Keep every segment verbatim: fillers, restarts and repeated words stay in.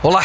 Olá,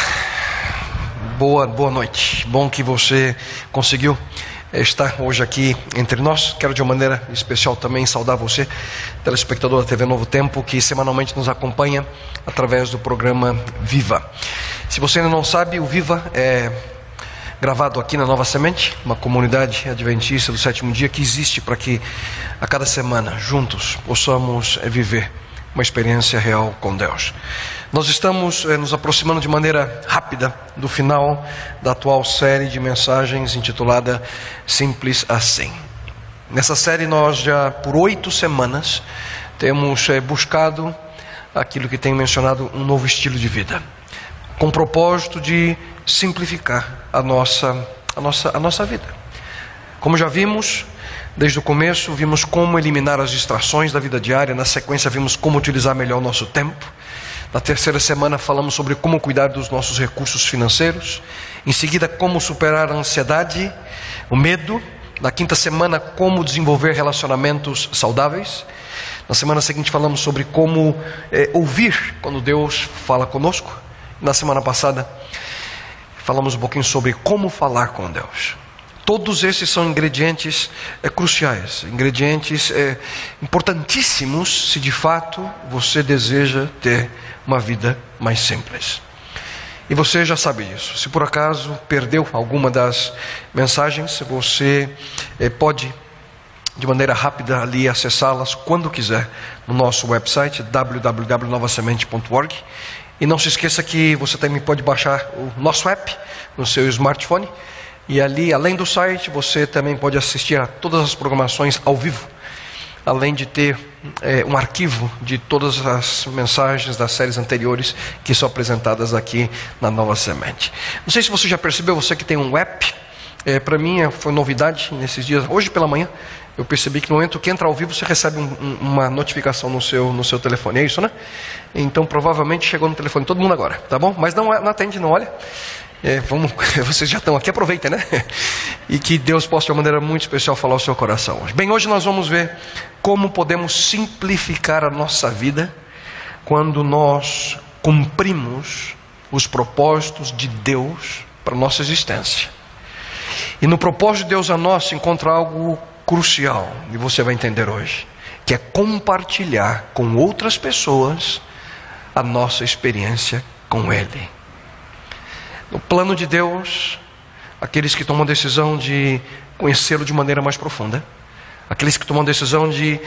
boa, boa noite. Bom que você conseguiu estar hoje aqui entre nós. Quero de uma maneira especial também saudar você, telespectador da T V Novo Tempo, que semanalmente nos acompanha através do programa Viva. Se você ainda não sabe, o Viva é gravado aqui na Nova Semente, uma comunidade adventista do sétimo dia que existe para que a cada semana, juntos, possamos viver uma experiência real com Deus. Nós estamos eh, nos aproximando de maneira rápida do final da atual série de mensagens intitulada Simples Assim. Nessa série nós já por oito semanas temos eh, buscado aquilo que tem mencionado um novo estilo de vida, com o propósito de simplificar a nossa, a nossa, a nossa vida. Como já vimos, desde o começo, vimos como eliminar as distrações da vida diária. Na sequência, vimos como utilizar melhor o nosso tempo. Na terceira semana, falamos sobre como cuidar dos nossos recursos financeiros. Em seguida, como superar a ansiedade, o medo. Na quinta semana, como desenvolver relacionamentos saudáveis. Na semana seguinte, falamos sobre como é, ouvir quando Deus fala conosco. Na semana passada, falamos um pouquinho sobre como falar com Deus. Todos esses são ingredientes é, cruciais, ingredientes é, importantíssimos se de fato você deseja ter uma vida mais simples. E você já sabe disso. Se por acaso perdeu alguma das mensagens, você é, pode de maneira rápida ali acessá-las quando quiser no nosso website w w w ponto nova semente ponto org. E não se esqueça que você também pode baixar o nosso app no seu smartphone. E ali, além do site, você também pode assistir a todas as programações ao vivo, além de ter é, um arquivo de todas as mensagens das séries anteriores que são apresentadas aqui na Nova Semente. Não sei se você já percebeu, você que tem um app, é, para mim foi novidade nesses dias. Hoje pela manhã eu percebi que no momento que entra ao vivo você recebe um, um, uma notificação no seu, no seu telefone, é isso, né? Então provavelmente chegou no telefone todo mundo agora, tá bom? Mas não, não atende, não olha. É, vamos, vocês já estão aqui, aproveitem, né? E que Deus possa de uma maneira muito especial falar ao seu coração hoje. Bem, hoje nós vamos ver como podemos simplificar a nossa vida quando nós cumprimos os propósitos de Deus para a nossa existência. E no propósito de Deus a nós se encontra algo crucial, e você vai entender hoje, que é compartilhar com outras pessoas a nossa experiência com Ele. No plano de Deus, aqueles que tomam a decisão de conhecê-lo de maneira mais profunda, aqueles que tomam a decisão de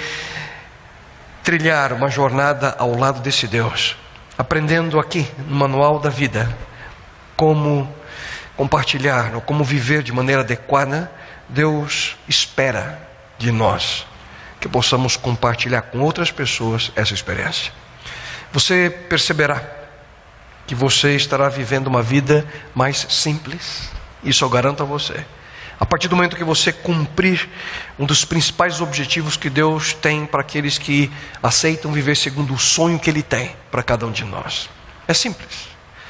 trilhar uma jornada ao lado desse Deus, aprendendo aqui no manual da vida como compartilhar ou como viver de maneira adequada, Deus espera de nós que possamos compartilhar com outras pessoas essa experiência. Você perceberá que você estará vivendo uma vida mais simples, isso eu garanto a você. A partir do momento que você cumprir um dos principais objetivos que Deus tem para aqueles que aceitam viver segundo o sonho que Ele tem para cada um de nós. É simples.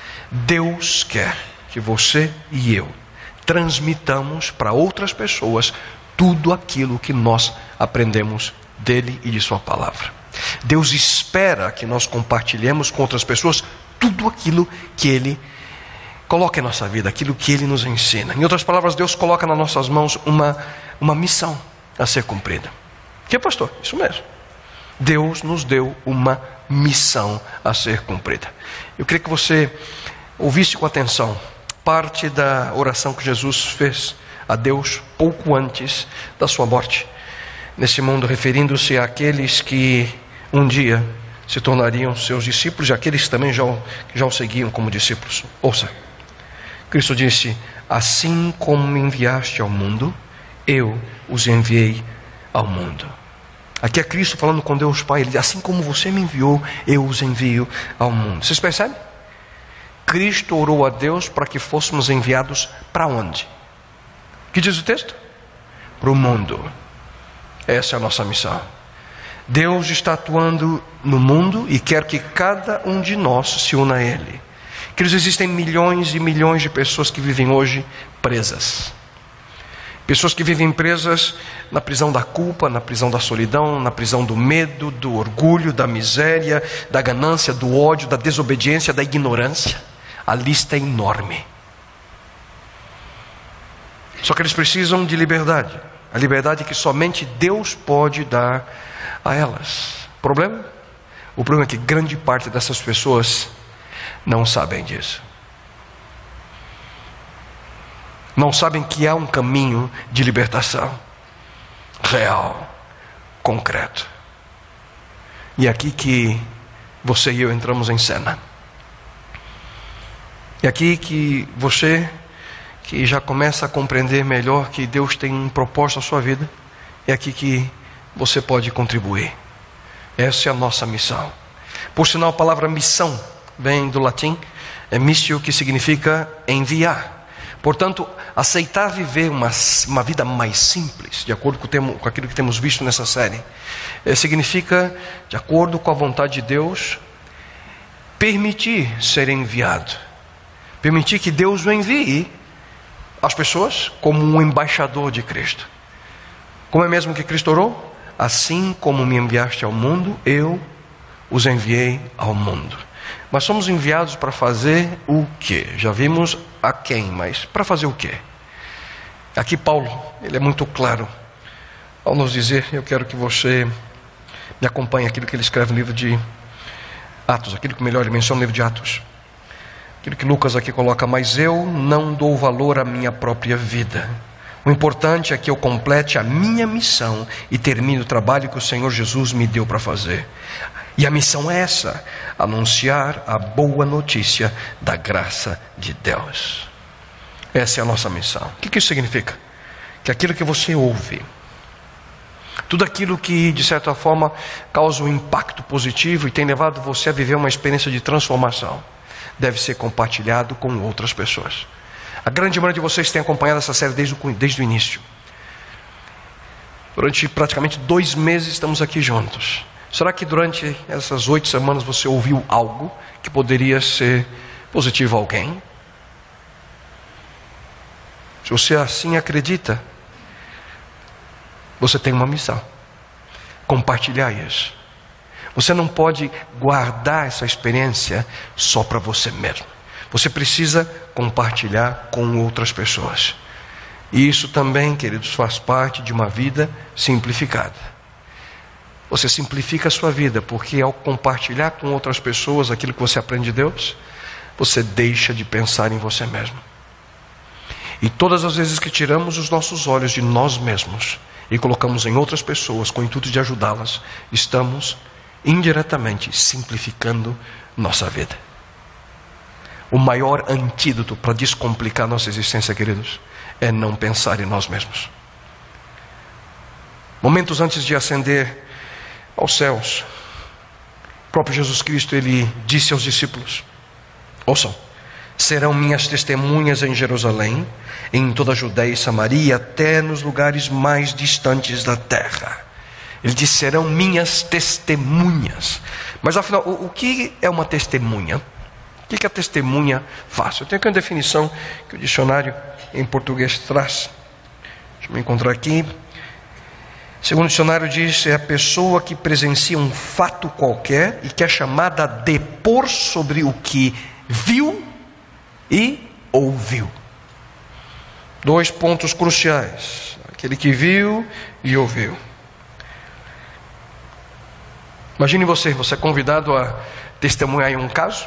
Deus quer que você e eu transmitamos para outras pessoas tudo aquilo que nós aprendemos dEle e de Sua palavra. Deus espera que nós compartilhemos com outras pessoas tudo aquilo que Ele coloca em nossa vida, aquilo que Ele nos ensina. Em outras palavras, Deus coloca nas nossas mãos uma, uma missão a ser cumprida. Que é, pastor? Isso mesmo. Deus nos deu uma missão a ser cumprida. Eu queria que você ouvisse com atenção parte da oração que Jesus fez a Deus pouco antes da sua morte nesse mundo, referindo-se àqueles que um dia se tornariam seus discípulos e aqueles que também já, que já o seguiam como discípulos. Ouça, Cristo disse: assim como me enviaste ao mundo, eu os enviei ao mundo. Aqui é Cristo falando com Deus Pai. Ele diz: assim como você me enviou, eu os envio ao mundo. Vocês percebem? Cristo orou a Deus para que fôssemos enviados para onde? O que diz o texto? Para o mundo. Essa é a nossa missão. Deus está atuando no mundo e quer que cada um de nós se una a Ele. Queridos, existem milhões e milhões de pessoas que vivem hoje presas. Pessoas que vivem presas na prisão da culpa, na prisão da solidão, na prisão do medo, do orgulho, da miséria, da ganância, do ódio, da desobediência, da ignorância. A lista é enorme. Só que eles precisam de liberdade. A liberdade que somente Deus pode dar a elas. Problema? O problema é que grande parte dessas pessoas não sabem disso. Não sabem que há um caminho de libertação real, concreto. E é aqui que você e eu entramos em cena. É aqui que você, que já começa a compreender melhor que Deus tem um propósito na sua vida, é aqui que você pode contribuir. Essa é a nossa missão. Por sinal, a palavra missão vem do latim, é missio, que significa enviar. Portanto, aceitar viver uma, uma vida mais simples, de acordo com, o termo, com aquilo que temos visto nessa série, é, significa, de acordo com a vontade de Deus, permitir ser enviado. Permitir que Deus o envie às pessoas como um embaixador de Cristo. Como é mesmo que Cristo orou? Assim como me enviaste ao mundo, eu os enviei ao mundo. Mas somos enviados para fazer o quê? Já vimos a quem, mas para fazer o quê? Aqui Paulo, ele é muito claro ao nos dizer, eu quero que você me acompanhe aquilo que ele escreve no livro de Atos, aquilo que melhor ele menciona no livro de Atos. Aquilo que Lucas aqui coloca, mas eu não dou valor à minha própria vida. O importante é que eu complete a minha missão e termine o trabalho que o Senhor Jesus me deu para fazer. E a missão é essa: anunciar a boa notícia da graça de Deus. Essa é a nossa missão. O que isso significa? Que aquilo que você ouve, tudo aquilo que de certa forma causa um impacto positivo e tem levado você a viver uma experiência de transformação, deve ser compartilhado com outras pessoas. A grande maioria de vocês tem acompanhado essa série desde o, desde o início. Durante praticamente dois meses estamos aqui juntos. Será que durante essas oito semanas você ouviu algo que poderia ser positivo a alguém? Se você assim acredita, você tem uma missão: compartilhar isso. Você não pode guardar essa experiência só para você mesmo. Você precisa compartilhar com outras pessoas. E isso também, queridos, faz parte de uma vida simplificada. Você simplifica a sua vida, porque ao compartilhar com outras pessoas aquilo que você aprende de Deus, você deixa de pensar em você mesmo. E todas as vezes que tiramos os nossos olhos de nós mesmos e colocamos em outras pessoas com o intuito de ajudá-las, estamos indiretamente simplificando nossa vida. O maior antídoto para descomplicar nossa existência, queridos, é não pensar em nós mesmos. Momentos antes de ascender aos céus, o próprio Jesus Cristo, ele disse aos discípulos: ouçam, serão minhas testemunhas em Jerusalém, em toda a Judéia e Samaria, até nos lugares mais distantes da terra. Ele disse: serão minhas testemunhas. Mas afinal, o, o que é uma testemunha? O que, que a testemunha faz? Eu tenho aqui uma definição que o dicionário em português traz. Deixa eu me encontrar aqui. Segundo o dicionário diz, é a pessoa que presencia um fato qualquer e que é chamada a depor sobre o que viu e ouviu. Dois pontos cruciais: aquele que viu e ouviu. Imagine você, você é convidado a testemunhar em um caso.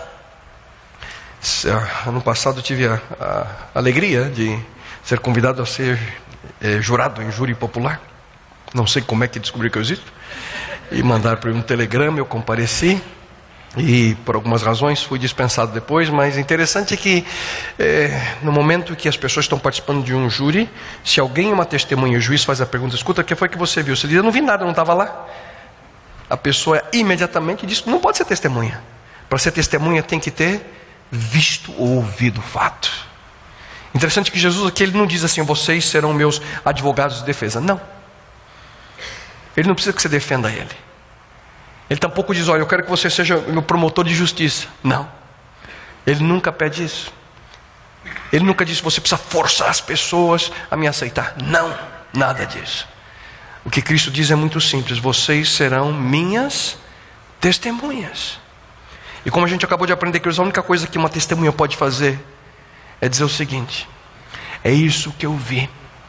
Ano passado eu tive a, a alegria de ser convidado a ser é, jurado em júri popular. Não sei como é que descobri que eu existo. E mandaram para mim um telegrama, eu compareci. E por algumas razões fui dispensado depois. Mas interessante é que é, no momento que as pessoas estão participando de um júri, se alguém é uma testemunha e o juiz faz a pergunta: escuta, o que foi que você viu? Você diz: eu não vi nada, eu não estava lá. A pessoa imediatamente diz: não pode ser testemunha. Para ser testemunha tem que ter visto ou ouvido o fato. Interessante que Jesus aqui, ele não diz assim: vocês serão meus advogados de defesa. Não. Ele não precisa que você defenda ele. Ele tampouco diz: olha, eu quero que você seja meu promotor de justiça. Não. Ele nunca pede isso. Ele nunca diz: você precisa forçar as pessoas a me aceitar. Não, nada disso. O que Cristo diz é muito simples: vocês serão minhas testemunhas. E como a gente acabou de aprender, queridos, a única coisa que uma testemunha pode fazer é dizer o seguinte: é isso que eu vi,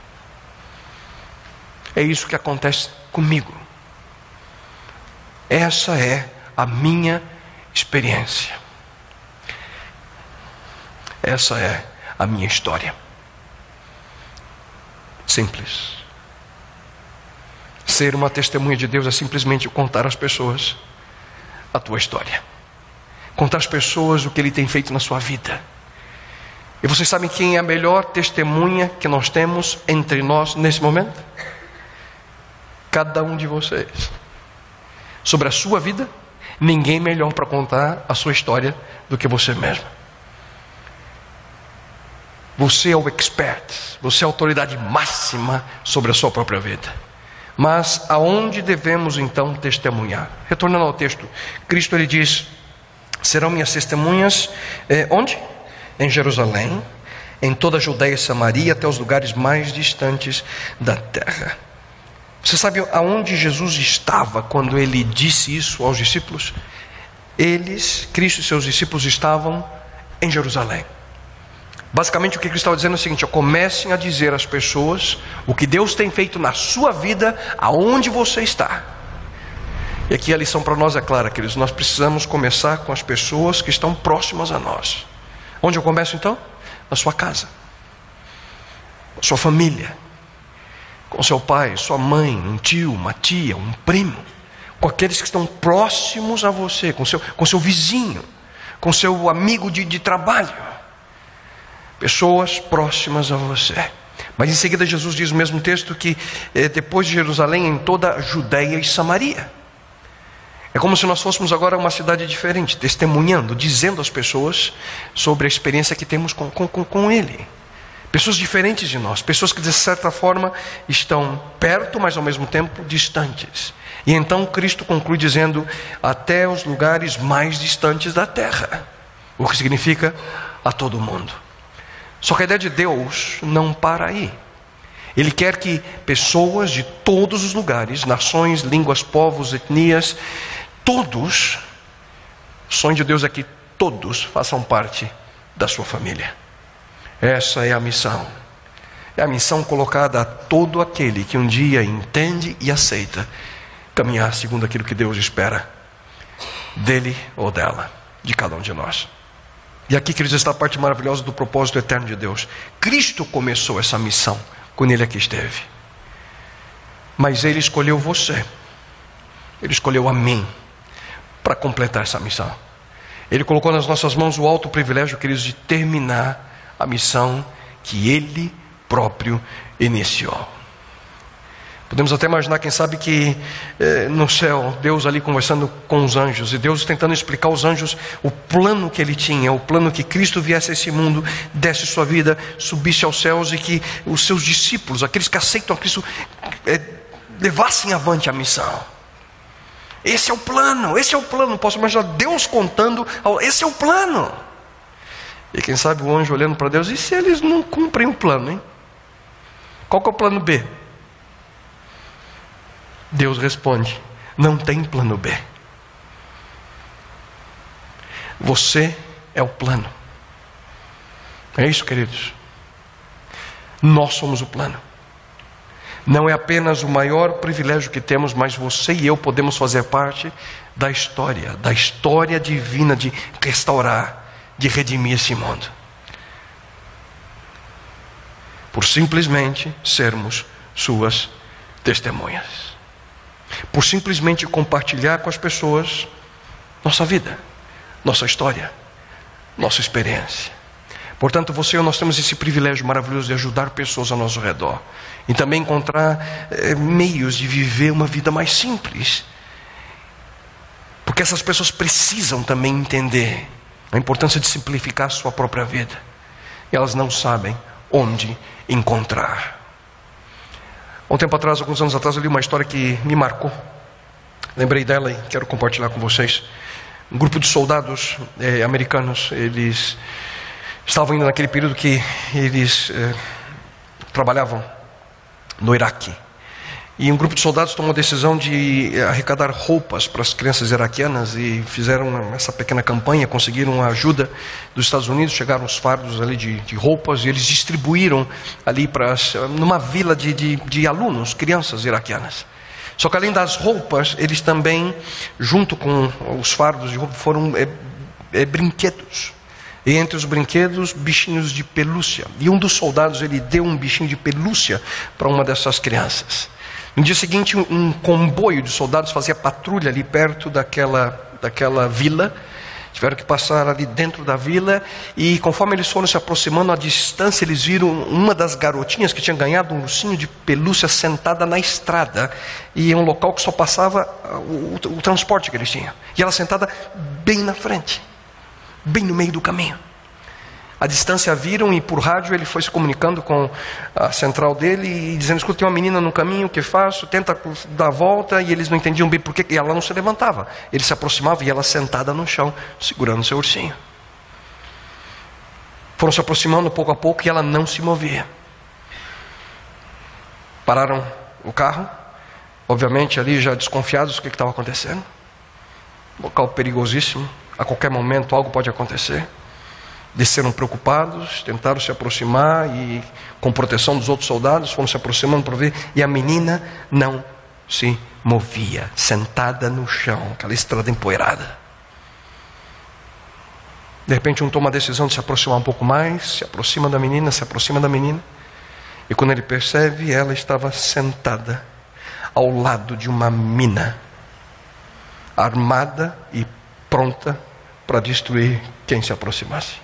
é isso que acontece comigo, essa é a minha experiência, essa é a minha história. Simples. Ser uma testemunha de Deus é simplesmente contar às pessoas a tua história, contar às pessoas o que Ele tem feito na sua vida. E vocês sabem quem é a melhor testemunha que nós temos entre nós nesse momento? Cada um de vocês. Sobre a sua vida, ninguém melhor para contar a sua história do que você mesmo. Você é o expert, você é a autoridade máxima sobre a sua própria vida. Mas aonde devemos então testemunhar? Retornando ao texto, Cristo ele diz: serão minhas testemunhas, eh, onde? Em Jerusalém, em toda a Judeia e Samaria, até os lugares mais distantes da terra. Você sabe aonde Jesus estava quando ele disse isso aos discípulos? Eles, Cristo e seus discípulos, estavam em Jerusalém. Basicamente o que Cristo estava dizendo é o seguinte: ó, comecem a dizer às pessoas o que Deus tem feito na sua vida, aonde você está. E aqui a lição para nós é clara, queridos. Nós precisamos começar com as pessoas que estão próximas a nós. Onde eu começo então? Na sua casa, na sua família, com seu pai, sua mãe, um tio, uma tia, um primo, com aqueles que estão próximos a você, com seu, com seu vizinho, com seu amigo de, de trabalho. Pessoas próximas a você. Mas em seguida Jesus diz no mesmo texto que eh, depois de Jerusalém, em toda a Judeia e Samaria. É como se nós fôssemos agora uma cidade diferente, testemunhando, dizendo às pessoas sobre a experiência que temos com, com, com Ele. Pessoas diferentes de nós, pessoas que de certa forma estão perto, mas ao mesmo tempo distantes. E então Cristo conclui dizendo: até os lugares mais distantes da terra. O que significa a todo mundo. Só que a ideia de Deus não para aí. Ele quer que pessoas de todos os lugares, nações, línguas, povos, etnias, todos, o sonho de Deus é que todos façam parte da sua família. Essa é a missão. É a missão colocada a todo aquele que um dia entende e aceita caminhar segundo aquilo que Deus espera dele ou dela, de cada um de nós. E aqui, queridos, está a parte maravilhosa do propósito eterno de Deus. Cristo começou essa missão quando Ele aqui esteve. Mas Ele escolheu você. Ele escolheu a mim para completar essa missão. Ele colocou nas nossas mãos o alto privilégio, queridos, de terminar a missão que Ele próprio iniciou. Podemos até imaginar, quem sabe, que eh, no céu, Deus ali conversando com os anjos, e Deus tentando explicar aos anjos o plano que Ele tinha, o plano que Cristo viesse a esse mundo, desse sua vida, subisse aos céus, e que os seus discípulos, aqueles que aceitam a Cristo, eh, levassem avante a missão. Esse é o plano, esse é o plano. Posso imaginar Deus contando, esse é o plano. E quem sabe o anjo olhando para Deus: e se eles não cumprem o plano, hein? Qual que é o plano B? Deus responde: não tem plano B. Você é o plano. É isso, queridos. Nós somos o plano. Não é apenas o maior privilégio que temos, mas você e eu podemos fazer parte da história, da história divina de restaurar, de redimir esse mundo. Por simplesmente sermos suas testemunhas. Por simplesmente compartilhar com as pessoas nossa vida, nossa história, nossa experiência. Portanto, você e eu, nós temos esse privilégio maravilhoso de ajudar pessoas ao nosso redor. E também encontrar é, meios de viver uma vida mais simples. Porque essas pessoas precisam também entender a importância de simplificar a sua própria vida. E elas não sabem onde encontrar. Há um tempo atrás, alguns anos atrás, eu li uma história que me marcou. Lembrei dela e quero compartilhar com vocês. Um grupo de soldados eh, americanos, eles estavam indo naquele período que eles eh, trabalhavam no Iraque. E um grupo de soldados tomou a decisão de arrecadar roupas para as crianças iraquianas e fizeram essa pequena campanha, conseguiram a ajuda dos Estados Unidos, chegaram os fardos ali de, de roupas e eles distribuíram ali para as, numa vila de, de, de alunos, crianças iraquianas. Só que além das roupas, eles também, junto com os fardos de roupa, foram é, é, brinquedos. E entre os brinquedos, bichinhos de pelúcia. E um dos soldados, ele deu um bichinho de pelúcia para uma dessas crianças. No dia seguinte, um comboio de soldados fazia patrulha ali perto daquela, daquela vila. Tiveram que passar ali dentro da vila. E conforme eles foram se aproximando, à distância, eles viram uma das garotinhas que tinha ganhado um ursinho de pelúcia sentada na estrada. E em um local que só passava o, o, o transporte que eles tinham. E ela sentada bem na frente, bem no meio do caminho. A distância viram e por rádio ele foi se comunicando com a central dele e dizendo: escuta, tem uma menina no caminho, o que faço? Tenta dar a volta. E eles não entendiam bem porquê, e ela não se levantava. Ele se aproximava e ela sentada no chão, segurando seu ursinho. Foram se aproximando pouco a pouco e ela não se movia. Pararam o carro, obviamente ali já desconfiados do que estava acontecendo. Local perigosíssimo, a qualquer momento algo pode acontecer. Desceram preocupados, tentaram se aproximar e, com proteção dos outros soldados, foram se aproximando para ver. E a menina não se movia, sentada no chão, aquela estrada empoeirada. De repente um toma a decisão de se aproximar um pouco mais, se aproxima da menina, se aproxima da menina. E quando ele percebe, ela estava sentada ao lado de uma mina, armada e pronta para destruir quem se aproximasse.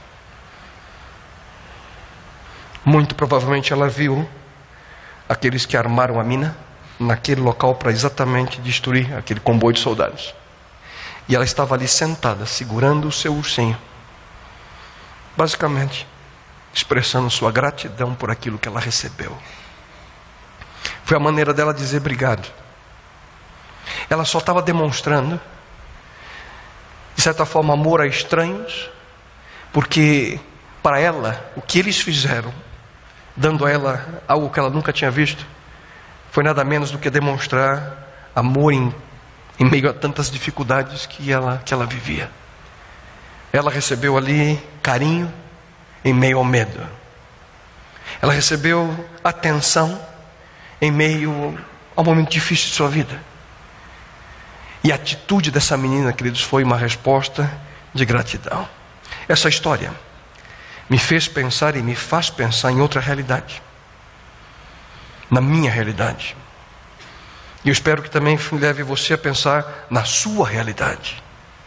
Muito provavelmente ela viu aqueles que armaram a mina naquele local para exatamente destruir aquele comboio de soldados. E ela estava ali sentada, segurando o seu ursinho, basicamente expressando sua gratidão por aquilo que ela recebeu. Foi a maneira dela dizer obrigado. Ela só estava demonstrando, de certa forma, amor a estranhos, porque para ela, o que eles fizeram, dando a ela algo que ela nunca tinha visto, foi nada menos do que demonstrar amor em, em meio a tantas dificuldades que ela, que ela vivia. Ela recebeu ali carinho em meio ao medo. Ela recebeu atenção em meio ao momento difícil de sua vida. E a atitude dessa menina, queridos, foi uma resposta de gratidão. Essa história me fez pensar e me faz pensar em outra realidade, na minha realidade. E eu espero que também leve você a pensar na sua realidade.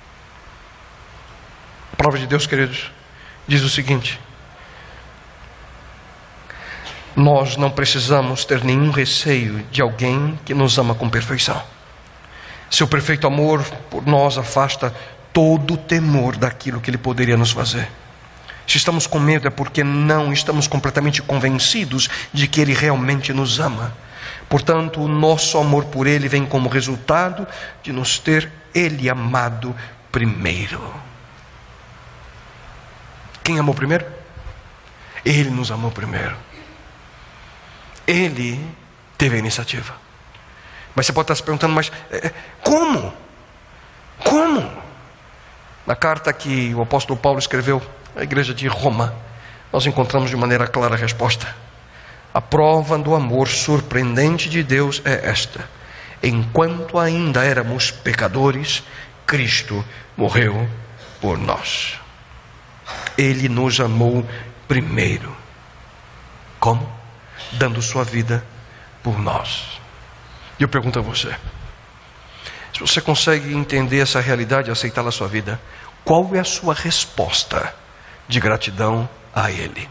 A palavra de Deus, queridos, diz o seguinte: nós não precisamos ter nenhum receio de alguém que nos ama com perfeição. Seu perfeito amor por nós afasta todo o temor daquilo que Ele poderia nos fazer. Se estamos com medo é porque não estamos completamente convencidos de que Ele realmente nos ama. Portanto, o nosso amor por Ele vem como resultado de nos ter Ele amado primeiro. Quem amou primeiro? Ele nos amou primeiro. Ele teve a iniciativa. Mas você pode estar se perguntando, mas é, como? Como? Na carta que o apóstolo Paulo escreveu à igreja de Roma, nós encontramos de maneira clara a resposta. A prova do amor surpreendente de Deus é esta: enquanto ainda éramos pecadores, Cristo morreu por nós. Ele nos amou primeiro. Como? Dando sua vida por nós. E eu pergunto a você, se você consegue entender essa realidade e aceitá-la na sua vida, qual é a sua resposta de gratidão a Ele?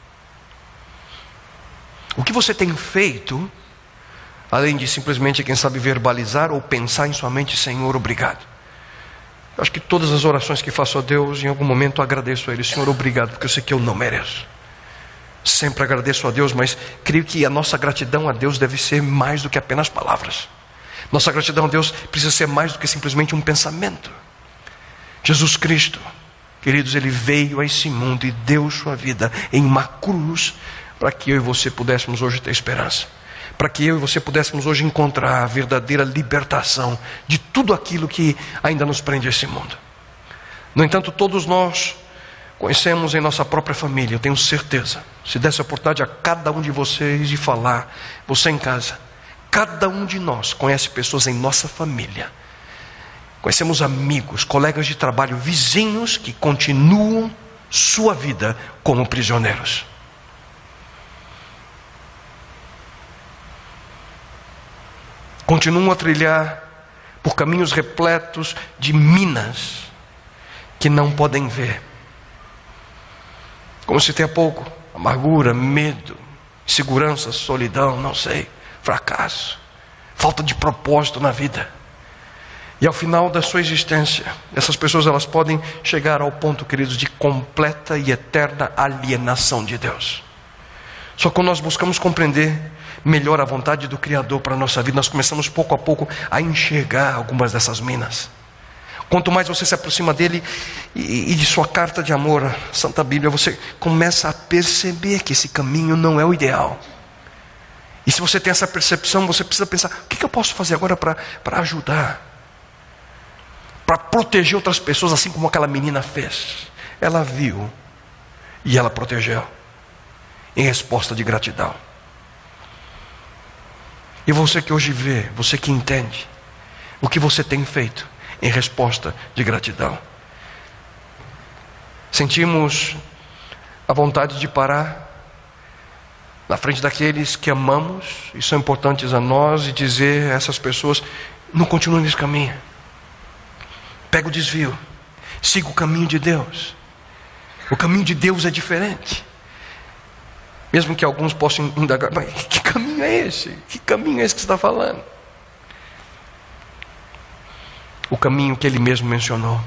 O que você tem feito, além de simplesmente, quem sabe, verbalizar ou pensar em sua mente: Senhor, obrigado. Eu acho que todas as orações que faço a Deus, em algum momento eu agradeço a Ele: Senhor, obrigado, porque eu sei que eu não mereço. Sempre agradeço a Deus, mas creio que a nossa gratidão a Deus deve ser mais do que apenas palavras. Nossa gratidão a Deus precisa ser mais do que simplesmente um pensamento. Jesus Cristo, queridos, Ele veio a esse mundo e deu sua vida em uma cruz para que eu e você pudéssemos hoje ter esperança. para que eu e você pudéssemos hoje encontrar a verdadeira libertação de tudo aquilo que ainda nos prende a esse mundo. No entanto, todos nós conhecemos em nossa própria família, eu tenho certeza, se desse a oportunidade a cada um de vocês de falar, você em casa, cada um de nós conhece pessoas em nossa família, conhecemos amigos, colegas de trabalho, vizinhos que continuam sua vida como prisioneiros. Continuam a trilhar por caminhos repletos de minas que não podem ver. Como citei há pouco, amargura, medo, insegurança, solidão, não sei, fracasso, falta de propósito na vida. E ao final da sua existência, essas pessoas elas podem chegar ao ponto, queridos, de completa e eterna alienação de Deus. Só que quando nós buscamos compreender melhor a vontade do Criador para a nossa vida, nós começamos pouco a pouco a enxergar algumas dessas minas. Quanto mais você se aproxima dele e, e de sua carta de amor, a Santa Bíblia, você começa a perceber que esse caminho não é o ideal. E se você tem essa percepção, você precisa pensar: o que, que eu posso fazer agora para para ajudar? Para proteger outras pessoas, assim como aquela menina fez. Ela viu e ela protegeu, em resposta de gratidão. E você que hoje vê, você que entende, o que você tem feito em resposta de gratidão? Sentimos a vontade de parar na frente daqueles que amamos e são importantes a nós e dizer a essas pessoas: não continue nesse caminho, pega o desvio, siga o caminho de Deus. O caminho de Deus é diferente. Mesmo que alguns possam indagar: mas que caminho é esse? Que caminho é esse que você está falando? O caminho que Ele mesmo mencionou: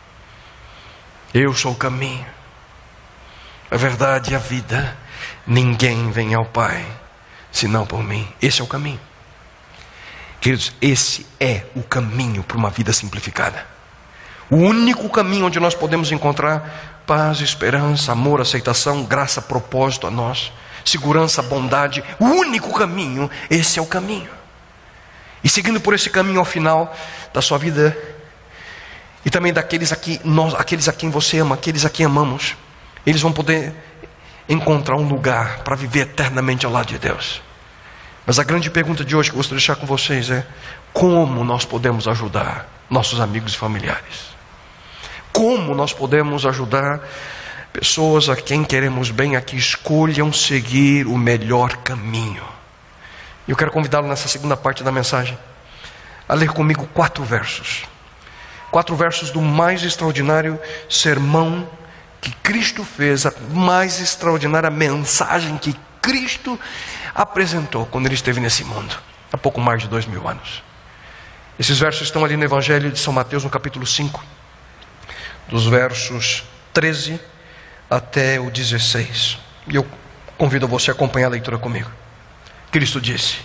eu sou o caminho, a verdade e a vida. Ninguém vem ao Pai senão por mim. Esse é o caminho. Queridos, esse é o caminho para uma vida simplificada. O único caminho onde nós podemos encontrar paz, esperança, amor, aceitação, graça, propósito a nós, segurança, bondade. O único caminho, esse é o caminho. E seguindo por esse caminho ao final da sua vida, e também daqueles a quem, nós, aqueles a quem você ama, aqueles a quem amamos, eles vão poder encontrar um lugar para viver eternamente ao lado de Deus. Mas a grande pergunta de hoje que eu gostaria de deixar com vocês é: como nós podemos ajudar nossos amigos e familiares? Como nós podemos ajudar pessoas a quem queremos bem, a que escolham seguir o melhor caminho? E eu quero convidá-lo nessa segunda parte da mensagem a ler comigo quatro versos. Quatro versos do mais extraordinário sermão que Cristo fez, a mais extraordinária mensagem que Cristo apresentou quando Ele esteve nesse mundo, há pouco mais de dois mil anos. Esses versos estão ali no Evangelho de São Mateus, no capítulo cinco, dos versos treze até o dezesseis. E eu convido você a acompanhar a leitura comigo. Cristo disse: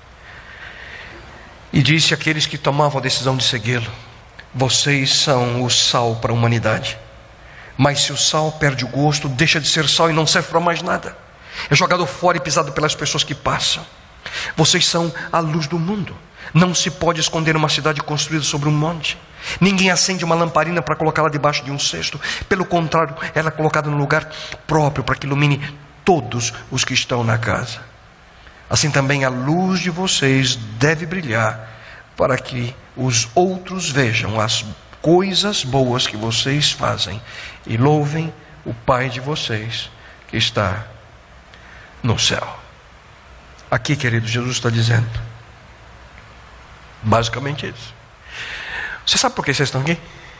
e disse àqueles que tomavam a decisão de segui-lo: vocês são o sal para a humanidade. Mas se o sal perde o gosto, deixa de ser sal e não serve para mais nada. É jogado fora e pisado pelas pessoas que passam. Vocês são a luz do mundo. Não se pode esconder uma cidade construída sobre um monte. Ninguém acende uma lamparina para colocá-la debaixo de um cesto. Pelo contrário, ela é colocada no lugar próprio para que ilumine todos os que estão na casa. Assim também a luz de vocês deve brilhar, para que os outros vejam as coisas boas que vocês fazem e louvem o Pai de vocês que está no céu. Aqui, querido, Jesus está dizendo basicamente isso. Você sabe por que vocês estão aqui?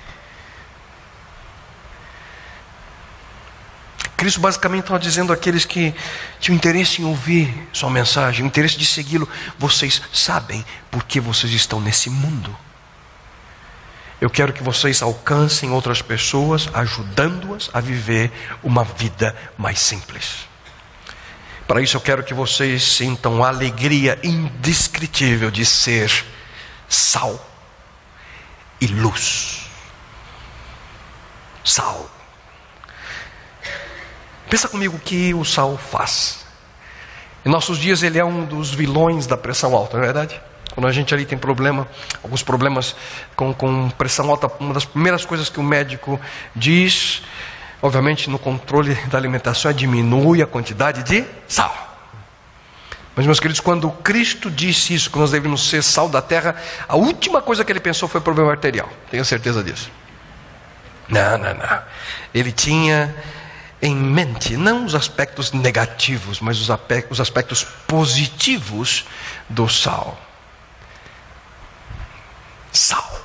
Cristo basicamente está dizendo àqueles que tinham interesse em ouvir sua mensagem, interesse de segui-lo: vocês sabem por que vocês estão nesse mundo. Eu quero que vocês alcancem outras pessoas, ajudando-as a viver uma vida mais simples. Para isso eu quero que vocês sintam a alegria indescritível de ser sal e luz. Sal. Pensa comigo o que o sal faz. Em nossos dias ele é um dos vilões da pressão alta, não é verdade? Quando a gente ali tem problema, alguns problemas com, com pressão alta, uma das primeiras coisas que o médico diz, obviamente no controle da alimentação, é diminui a quantidade de sal. Mas, meus queridos, quando Cristo disse isso, que nós devemos ser sal da terra, a última coisa que ele pensou foi problema arterial. Tenho certeza disso. Não, não, não. Ele tinha em mente, não os aspectos negativos, mas os aspectos, os aspectos positivos do sal. Sal.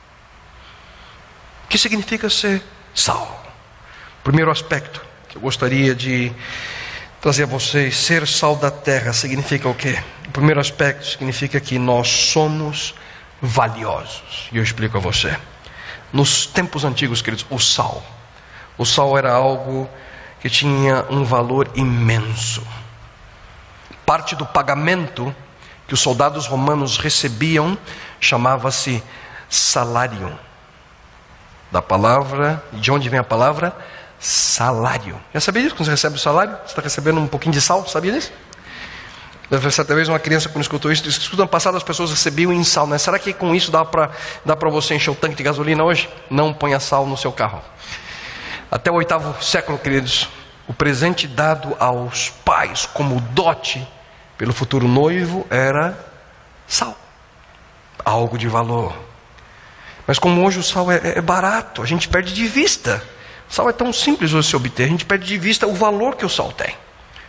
O que significa ser sal? Primeiro aspecto que eu gostaria de trazer a vocês, ser sal da terra, significa o quê? O primeiro aspecto significa que nós somos valiosos. E eu explico a você. Nos tempos antigos, queridos, o sal. O sal era algo que tinha um valor imenso. Parte do pagamento que os soldados romanos recebiam chamava-se salário. Da palavra, de onde vem a palavra? Salário. Já sabia disso? Quando você recebe o salário, você está recebendo um pouquinho de sal, sabia disso? Certa vez uma criança, quando escutou isso, disse que no passado as pessoas recebiam em sal, né? Será que com isso dá para dá para você encher o tanque de gasolina hoje? Não ponha sal no seu carro. Até o oitavo século, queridos, o presente dado aos pais como dote pelo futuro noivo era sal, algo de valor. Mas como hoje o sal é, é barato, a gente perde de vista. O sal é tão simples hoje de se obter, a gente perde de vista o valor que o sal tem.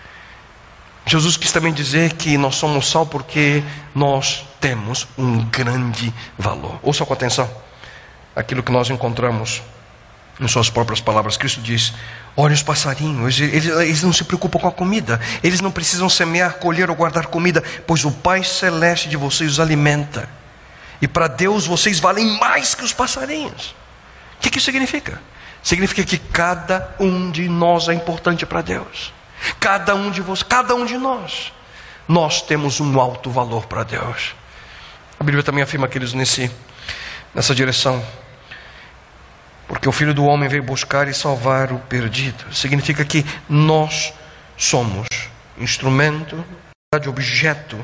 Jesus quis também dizer que nós somos sal porque nós temos um grande valor. Ouça com atenção aquilo que nós encontramos em suas próprias palavras. Cristo diz: olha os passarinhos, eles, eles não se preocupam com a comida, eles não precisam semear, colher ou guardar comida, pois o Pai Celeste de vocês os alimenta. E para Deus vocês valem mais que os passarinhos. O que, que isso significa? Significa que cada um de nós é importante para Deus. Cada um de vocês, cada um de nós, nós temos um alto valor para Deus. A Bíblia também afirma, queridos, nesse, nessa direção. Porque o Filho do Homem veio buscar e salvar o perdido. Significa que nós somos instrumento, objeto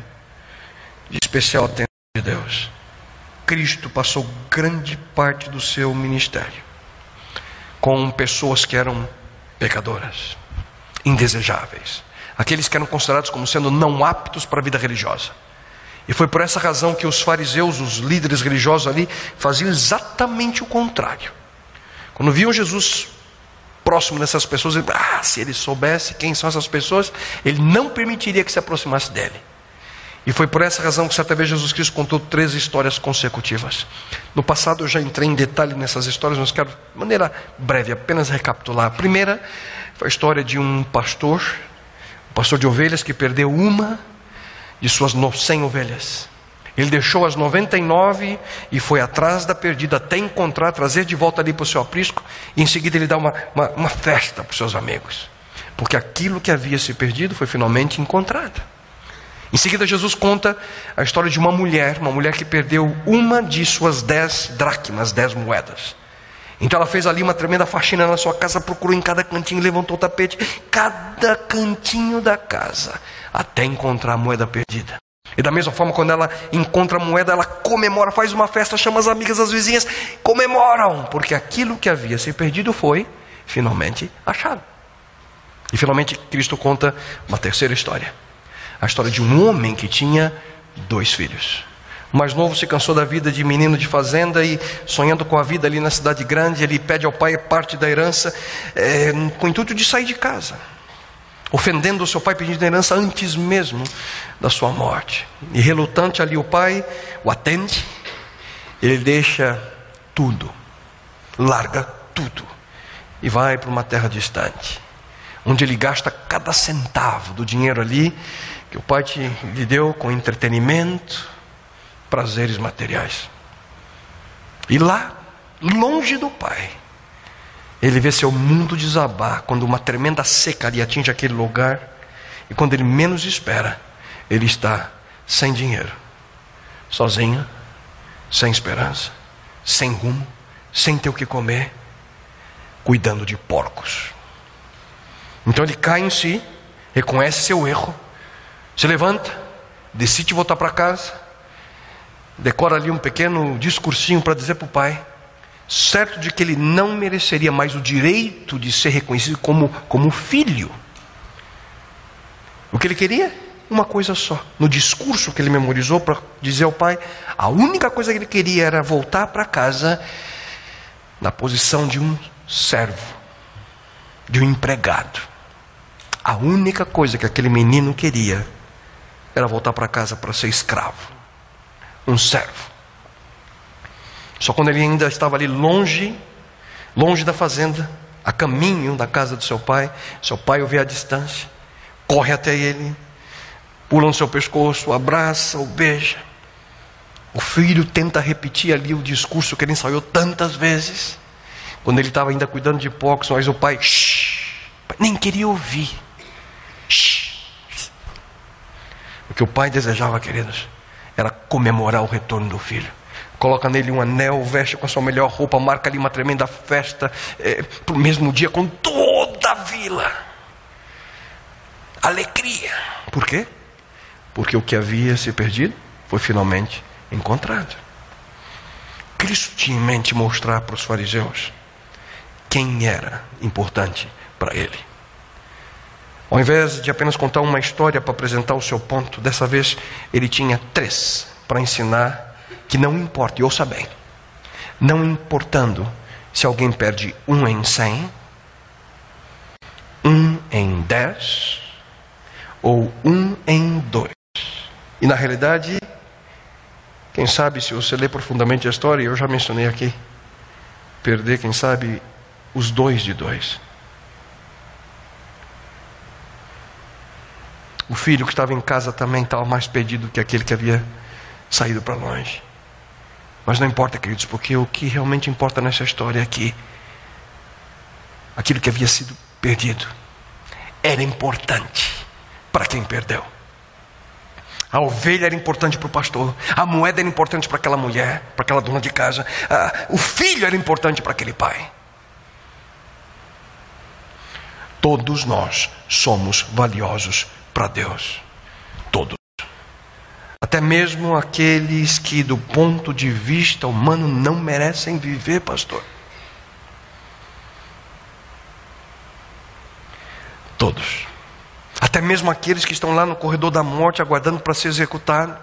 de especial atenção de Deus. Cristo passou grande parte do seu ministério com pessoas que eram pecadoras, indesejáveis, aqueles que eram considerados como sendo não aptos para a vida religiosa. E foi por essa razão que os fariseus, os líderes religiosos ali, faziam exatamente o contrário. Quando viam Jesus próximo dessas pessoas, ele, ah, se ele soubesse quem são essas pessoas, ele não permitiria que se aproximasse dele. E foi por essa razão que certa vez Jesus Cristo contou três histórias consecutivas. No passado eu já entrei em detalhe nessas histórias, mas quero de maneira breve apenas recapitular. A primeira foi a história de um pastor, um pastor de ovelhas que perdeu uma de suas cem ovelhas. Ele deixou as noventa e nove e foi atrás da perdida até encontrar, trazer de volta ali para o seu aprisco, e em seguida ele dá uma, uma, uma festa para os seus amigos, porque aquilo que havia se perdido foi finalmente encontrado. Em seguida Jesus conta a história de uma mulher, uma mulher que perdeu uma de suas dez dracmas, dez moedas. Então ela fez ali uma tremenda faxina na sua casa, procurou em cada cantinho, levantou o tapete, cada cantinho da casa, até encontrar a moeda perdida. E da mesma forma, quando ela encontra a moeda, ela comemora, faz uma festa, chama as amigas, as vizinhas, comemoram, porque aquilo que havia se perdido foi finalmente achado. E finalmente Cristo conta uma terceira história. A história de um homem que tinha dois filhos. O mais novo se cansou da vida de menino de fazenda e, sonhando com a vida ali na cidade grande, ele pede ao pai parte da herança, é, com o intuito de sair de casa, ofendendo o seu pai, pedindo a herança antes mesmo da sua morte. E relutante ali o pai o atende, ele deixa tudo, larga tudo e vai para uma terra distante, onde ele gasta cada centavo do dinheiro ali que o pai te, lhe deu com entretenimento, prazeres materiais. E lá, longe do pai, ele vê seu mundo desabar, quando uma tremenda seca ali atinge aquele lugar, e quando ele menos espera, ele está sem dinheiro, sozinho, sem esperança, sem rumo, sem ter o que comer, cuidando de porcos. Então ele cai em si, reconhece seu erro, Se levanta, decide voltar para casa, decora ali um pequeno discursinho para dizer para o pai, certo de que ele não mereceria mais o direito de ser reconhecido como, como filho. O que ele queria? Uma coisa só. No discurso que ele memorizou para dizer ao pai, a única coisa que ele queria era voltar para casa na posição de um servo, de um empregado. A única coisa que aquele menino queria era voltar para casa para ser escravo, um servo. Só quando ele ainda estava ali longe, longe da fazenda, a caminho da casa do seu pai, seu pai o vê à distância, corre até ele, pula no seu pescoço, o abraça, o beija. O filho tenta repetir ali o discurso que ele ensaiou tantas vezes, quando ele estava ainda cuidando de porcos, mas o pai, shh, nem queria ouvir. Shh. O que o pai desejava, queridos, era comemorar o retorno do filho. Coloca nele um anel, veste com a sua melhor roupa, marca ali uma tremenda festa, é, para o mesmo dia com toda a vila. Alegria. Por quê? Porque o que havia se perdido foi finalmente encontrado. Cristo tinha em mente mostrar para os fariseus quem era importante para ele. Ao invés de apenas contar uma história para apresentar o seu ponto, dessa vez ele tinha três para ensinar que não importa, e ouça bem, não importando se alguém perde um em cem, um em dez, ou um em dois. E na realidade, quem sabe, se você ler profundamente a história, eu já mencionei aqui, perder, quem sabe, os dois de dois. O filho que estava em casa também estava mais perdido que aquele que havia saído para longe. Mas não importa, queridos, porque o que realmente importa nessa história é que aquilo que havia sido perdido era importante para quem perdeu. A ovelha era importante para o pastor, a moeda era importante para aquela mulher, para aquela dona de casa, ah, o filho era importante para aquele pai. Todos nós somos valiosos para Deus. Todos. Até mesmo aqueles que do ponto de vista humano não merecem viver, pastor. Todos. Até mesmo aqueles que estão lá no corredor da morte aguardando para ser executados.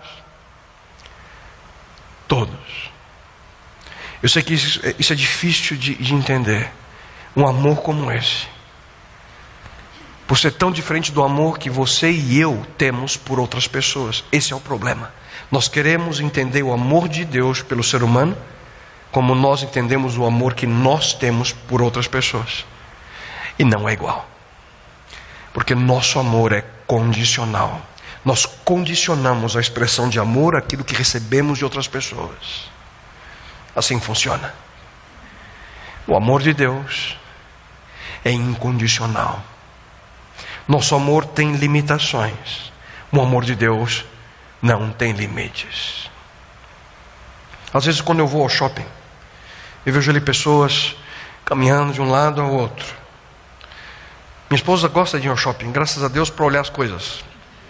Todos. Eu sei que isso, isso é difícil de, de entender. Um amor como esse. Por ser tão diferente do amor que você e eu temos por outras pessoas. Esse é o problema. Nós queremos entender o amor de Deus pelo ser humano, como nós entendemos o amor que nós temos por outras pessoas. E não é igual. Porque nosso amor é condicional. Nós condicionamos a expressão de amor àquilo que recebemos de outras pessoas. Assim funciona. O amor de Deus é incondicional. Nosso amor tem limitações. O amor de Deus não tem limites. Às vezes quando eu vou ao shopping, eu vejo ali pessoas caminhando de um lado ao outro. Minha esposa gosta de ir ao shopping, graças a Deus, para olhar as coisas.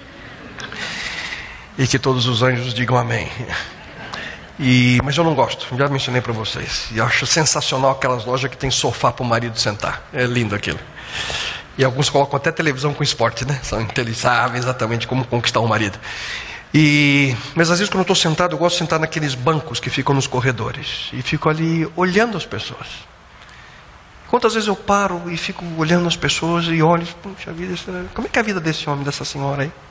E que todos os anjos digam amém. E, mas eu não gosto, já mencionei para vocês. E acho sensacional aquelas lojas que tem sofá para o marido sentar. É lindo aquilo. E alguns colocam até televisão com esporte, né? São, eles sabem exatamente como conquistar um marido. E, mas às vezes quando eu estou sentado, eu gosto de sentar naqueles bancos que ficam nos corredores. E fico ali olhando as pessoas. Quantas vezes eu paro e fico olhando as pessoas e olho, puxa vida, como é que é a vida desse homem, dessa senhora aí?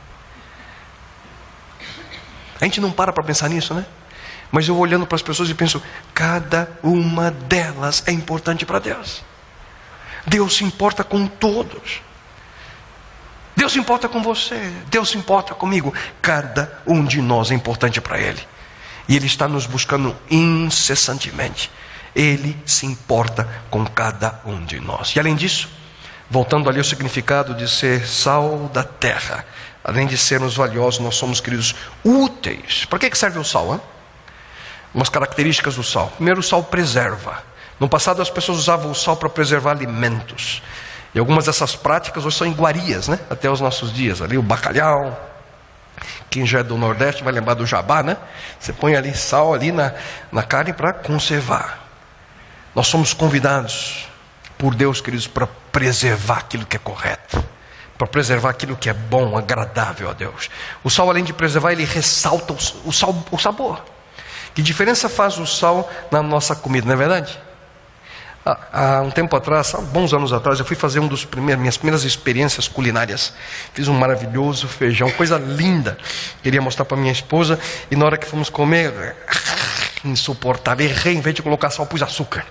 A gente não para para pensar nisso, né? Mas eu vou olhando para as pessoas e penso, cada uma delas é importante para Deus. Deus se importa com todos. Deus se importa com você. Deus se importa comigo. Cada um de nós é importante para Ele. E Ele está nos buscando incessantemente. Ele se importa com cada um de nós. E além disso, voltando ali ao significado de ser sal da terra, além de sermos valiosos, nós somos, queridos, úteis. Para que serve o sal? Hein? Umas características do sal. Primeiro, o sal preserva. No passado as pessoas usavam o sal para preservar alimentos. E algumas dessas práticas hoje são iguarias, né? Até os nossos dias. Ali o bacalhau, Quem já é do Nordeste vai lembrar do jabá, né? Você põe ali sal ali na, na carne para conservar. Nós somos convidados por Deus, queridos, para preservar aquilo que é correto, para preservar aquilo que é bom, agradável a Deus. O sal, além de preservar, ele ressalta o, o, sal, o sabor. Que diferença faz o sal na nossa comida, não é verdade? Há, há um tempo atrás, há bons anos atrás, eu fui fazer um dos primeiros, minhas primeiras experiências culinárias. Fiz um maravilhoso feijão, coisa linda. Queria mostrar para minha esposa, e na hora que fomos comer, insuportável, errei, em vez de colocar sal, pus açúcar.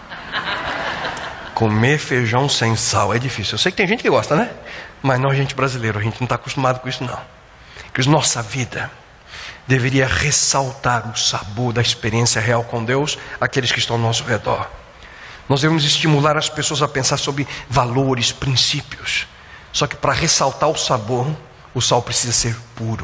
Comer feijão sem sal é difícil. Eu sei que tem gente que gosta, né? Mas nós, gente brasileira, a gente não está acostumado com isso, não. Porque nossa vida deveria ressaltar o sabor da experiência real com Deus, aqueles que estão ao nosso redor. Nós devemos estimular as pessoas a pensar sobre valores, princípios. Só que para ressaltar o sabor, o sal precisa ser puro.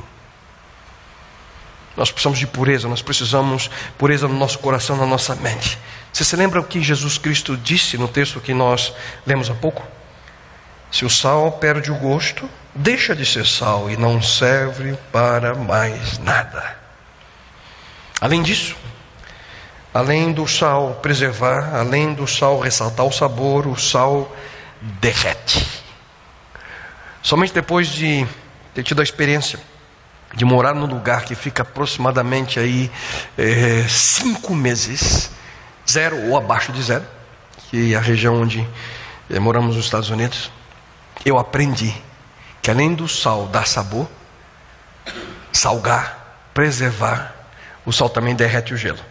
Nós precisamos de pureza, nós precisamos pureza no nosso coração, na nossa mente. Você se lembra o que Jesus Cristo disse no texto que nós lemos há pouco? Se o sal perde o gosto, deixa de ser sal e não serve para mais nada. Além disso, além do sal preservar, além do sal ressaltar o sabor, o sal derrete. Somente depois de ter tido a experiência de morar num lugar que fica aproximadamente aí é, cinco meses, zero ou abaixo de zero, que é a região onde é, moramos nos Estados Unidos, eu aprendi que além do sal dar sabor, salgar, preservar, o sal também derrete o gelo.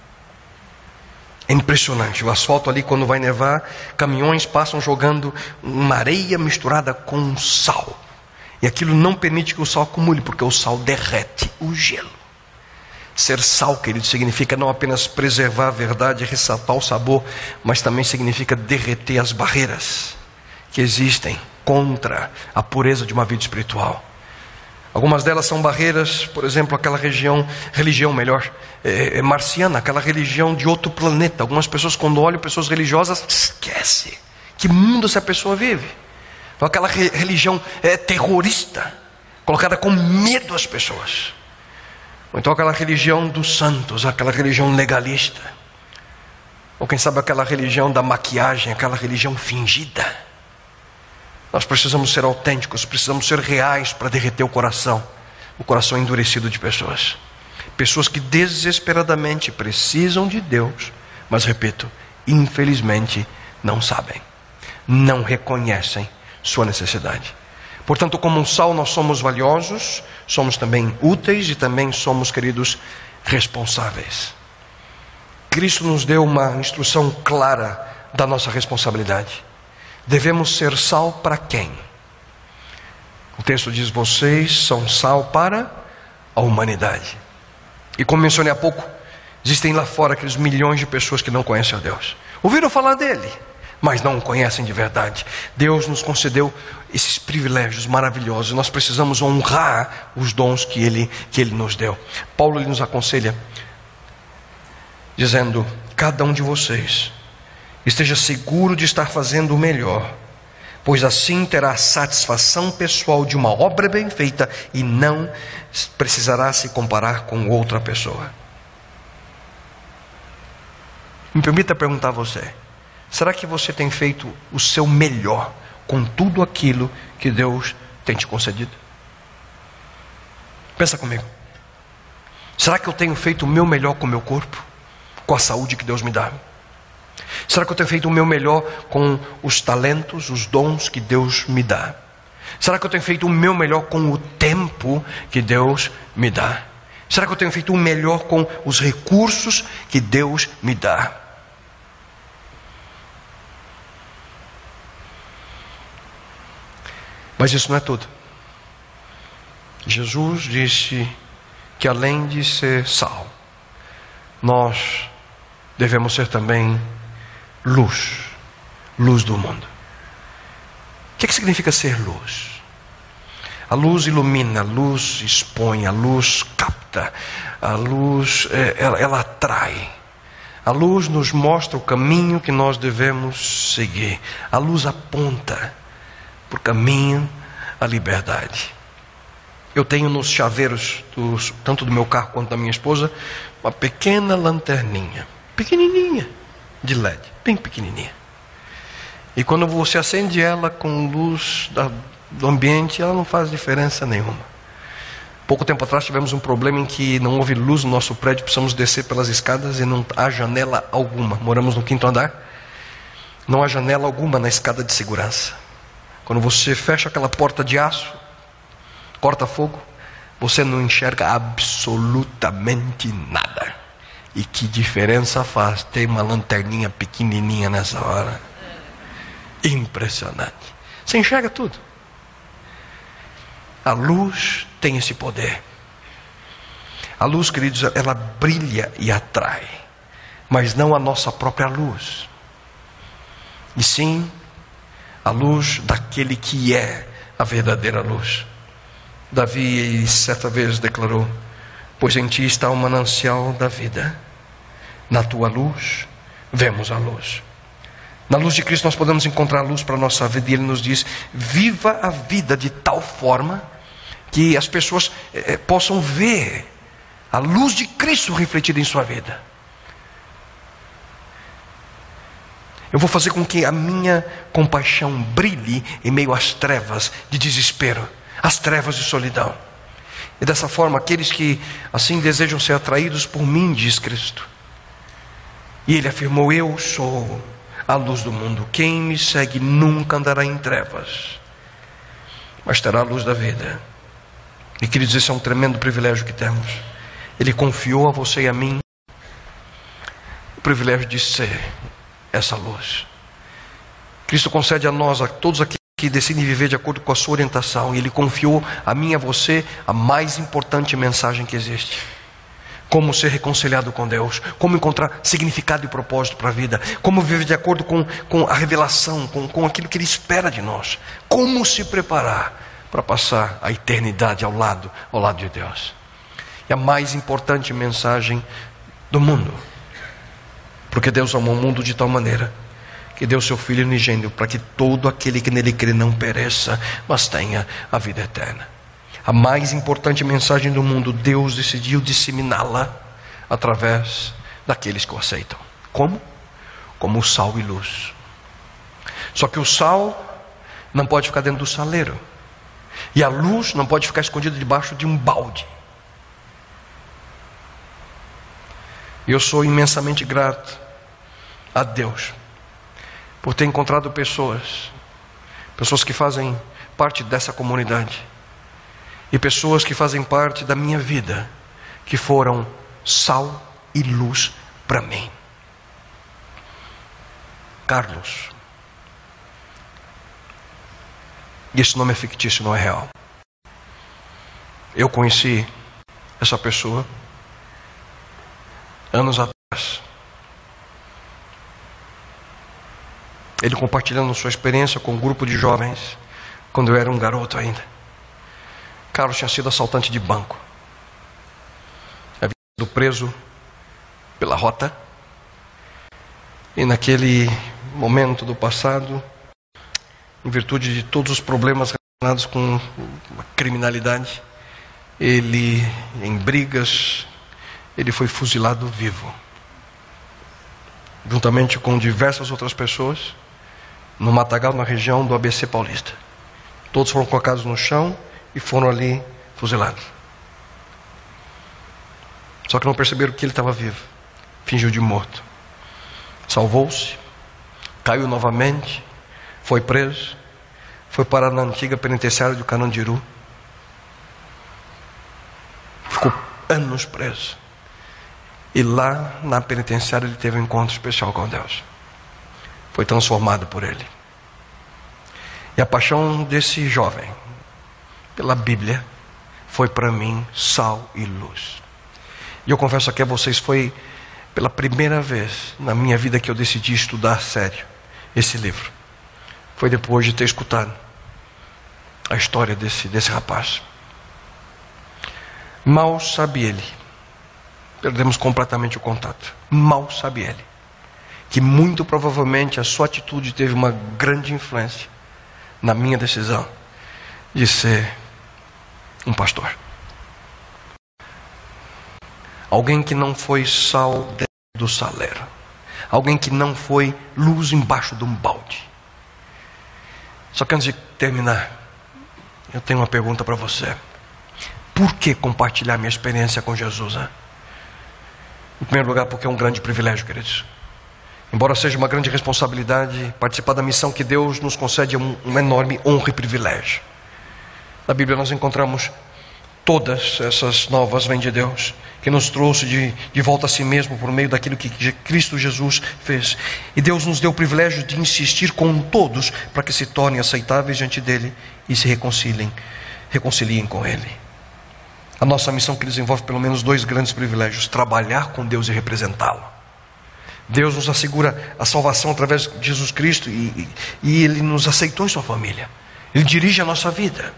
É impressionante, o asfalto ali quando vai nevar, caminhões passam jogando uma areia misturada com sal. E aquilo não permite que o sal acumule, porque o sal derrete o gelo. Ser sal, querido, significa não apenas preservar a verdade e ressaltar o sabor, mas também significa derreter as barreiras que existem contra a pureza de uma vida espiritual. Algumas delas são barreiras, por exemplo, aquela região, religião melhor, é, é marciana, aquela religião de outro planeta. Algumas pessoas, quando olham pessoas religiosas, esquecem que mundo essa pessoa vive. Então, aquela re, religião é, terrorista, colocada com medo às pessoas. Ou então aquela religião dos santos, aquela religião legalista. Ou quem sabe aquela religião da maquiagem, aquela religião fingida. Nós precisamos ser autênticos, precisamos ser reais para derreter o coração, o coração endurecido de pessoas. Pessoas que desesperadamente precisam de Deus, mas repito, infelizmente não sabem, não reconhecem sua necessidade. Portanto, como um sal nós somos valiosos, somos também úteis e também somos, queridos, responsáveis. Cristo nos deu uma instrução clara da nossa responsabilidade. Devemos ser sal para quem? O texto diz: vocês são sal para a humanidade. E como mencionei há pouco, existem lá fora aqueles milhões de pessoas que não conhecem a Deus. Ouviram falar dele, mas não o conhecem de verdade. Deus nos concedeu esses privilégios maravilhosos. Nós precisamos honrar os dons que Ele, que Ele nos deu. Paulo ele nos aconselha, dizendo: cada um de vocês esteja seguro de estar fazendo o melhor, pois assim terá a satisfação pessoal de uma obra bem feita e não precisará se comparar com outra pessoa. Me permita perguntar a você: será que você tem feito o seu melhor com tudo aquilo que Deus tem te concedido? Pensa comigo. Será que eu tenho feito o meu melhor com o meu corpo? Com a saúde que Deus me dá? Será que eu tenho feito o meu melhor com os talentos, os dons que Deus me dá? Será que eu tenho feito o meu melhor com o tempo que Deus me dá? Será que eu tenho feito o melhor com os recursos que Deus me dá? Mas isso não é tudo. Jesus disse que além de ser sal, nós devemos ser também luz, luz do mundo. O que, que significa ser luz? A luz ilumina, a luz expõe, a luz capta, a luz ela, ela atrai. A luz nos mostra o caminho que nós devemos seguir. A luz aponta para o caminho à liberdade. Eu tenho nos chaveiros, dos, tanto do meu carro quanto da minha esposa, uma pequena lanterninha, pequenininha, de L E D, bem pequenininha. E quando você acende ela com luz da, do ambiente, ela não faz diferença nenhuma. Pouco tempo atrás tivemos um problema em que não houve luz no nosso prédio, precisamos descer pelas escadas e não há janela alguma. Moramos no quinto andar, não há janela alguma na escada de segurança. Quando você fecha aquela porta de aço, corta fogo, você não enxerga absolutamente nada. E que diferença faz ter uma lanterninha pequenininha nessa hora? Impressionante. Você enxerga tudo. A luz tem esse poder. A luz, queridos, ela brilha e atrai, mas não a nossa própria luz, e sim a luz daquele que é a verdadeira luz. Davi certa vez declarou: pois em ti está o manancial da vida, na tua luz vemos a luz. Na luz de Cristo nós podemos encontrar a luz para a nossa vida, e Ele nos diz: viva a vida de tal forma que as pessoas eh, possam ver a luz de Cristo refletida em sua vida. Eu vou fazer com que a minha compaixão brilhe em meio às trevas de desespero, às trevas de solidão. E dessa forma, aqueles que assim desejam ser atraídos por mim, diz Cristo. E Ele afirmou: eu sou a luz do mundo. Quem me segue nunca andará em trevas, mas terá a luz da vida. E queridos, esse é um tremendo privilégio que temos. Ele confiou a você e a mim o privilégio de ser essa luz. Cristo concede a nós, a todos aqueles que decidem viver de acordo com a sua orientação, e Ele confiou a mim e a você a mais importante mensagem que existe: como ser reconciliado com Deus, como encontrar significado e propósito para a vida, como viver de acordo com, com a revelação, com, com aquilo que Ele espera de nós, como se preparar para passar a eternidade ao lado, ao lado de Deus. E a mais importante mensagem do mundo, porque Deus amou o mundo de tal maneira que deu seu Filho unigênito, para que todo aquele que nele crê não pereça, mas tenha a vida eterna. A mais importante mensagem do mundo, Deus decidiu disseminá-la através daqueles que o aceitam. Como? Como sal e luz. Só que o sal não pode ficar dentro do saleiro, e a luz não pode ficar escondida debaixo de um balde. E eu sou imensamente grato a Deus por ter encontrado pessoas, pessoas que fazem parte dessa comunidade, e pessoas que fazem parte da minha vida, que foram sal e luz para mim. Carlos. E esse nome é fictício, não é real. Eu conheci essa pessoa anos atrás. Ele compartilhando sua experiência com um grupo de jovens, quando eu era um garoto ainda. Carlos tinha sido assaltante de banco, havia sido preso pela rota, e naquele momento do passado, em virtude de todos os problemas relacionados com a criminalidade, ele, em brigas, ele foi fuzilado vivo, juntamente com diversas outras pessoas, no matagal, na região do A B C Paulista. Todos foram colocados no chão e foram ali fuzilados. Só que não perceberam que ele estava vivo. Fingiu de morto. Salvou-se, caiu novamente, foi preso, foi parar na antiga penitenciária de Carandiru. Ficou anos preso. E lá na penitenciária ele teve um encontro especial com Deus. Foi transformado por Ele. E a paixão desse jovem pela Bíblia foi para mim sal e luz. E eu confesso aqui a vocês, foi pela primeira vez na minha vida que eu decidi estudar a sério esse livro. Foi depois de ter escutado a história desse, desse rapaz. Mal sabe ele, perdemos completamente o contato. Mal sabe ele que muito provavelmente a sua atitude teve uma grande influência na minha decisão de ser um pastor. Alguém que não foi sal dentro do saleiro. Alguém que não foi luz embaixo de um balde. Só que antes de terminar, eu tenho uma pergunta para você. Por que compartilhar minha experiência com Jesus? Hein? Em primeiro lugar, porque é um grande privilégio, queridos. Embora seja uma grande responsabilidade, participar da missão que Deus nos concede é um, uma enorme honra e privilégio. Na Bíblia nós encontramos todas essas novas vêm de Deus, que nos trouxe de, de volta a si mesmo por meio daquilo que Cristo Jesus fez. E Deus nos deu o privilégio de insistir com todos para que se tornem aceitáveis diante dEle e se reconciliem, reconciliem com Ele. A nossa missão que desenvolve pelo menos dois grandes privilégios: trabalhar com Deus e representá-lo. Deus nos assegura a salvação através de Jesus Cristo e, e Ele nos aceitou em sua família. Ele dirige a nossa vida.